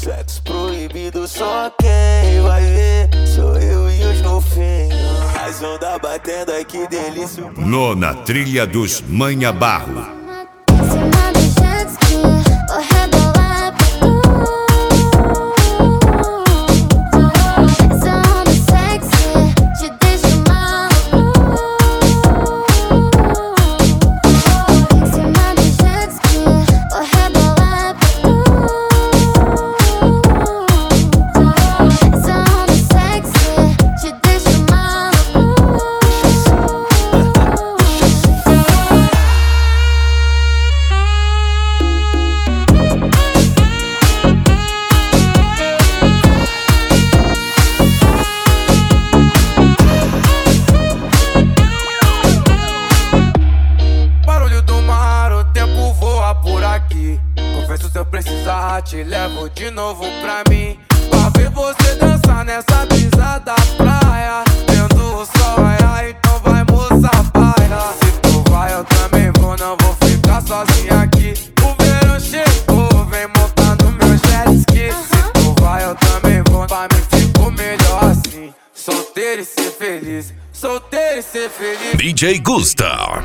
Sexo proibido, só quem vai ver sou eu e os golfinhos. As ondas batendo, ai que delícia. Nona trilha dos Manha Barro. Confesso, se eu precisar, te levo de novo pra mim, pra ver você dançar nessa brisa da praia, vendo o sol raiar, então vai moça paia. Se tu vai eu também vou, não vou ficar sozinho aqui. O verão chegou, vem montar no meu jet ski. Se tu vai eu também vou, pra mim ficou melhor assim. Solteiro e ser feliz, solteiro e ser feliz. DJ Gusta.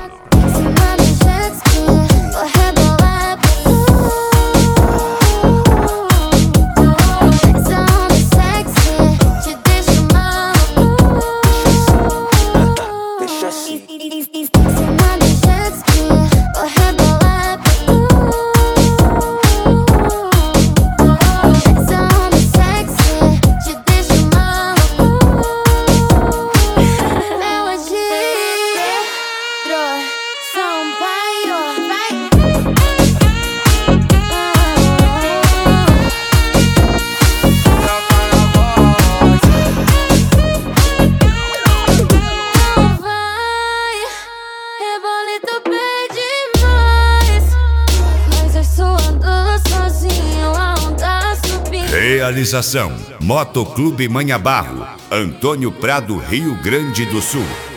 Realização: Motoclube Manha Barro, Antônio Prado, Rio Grande do Sul.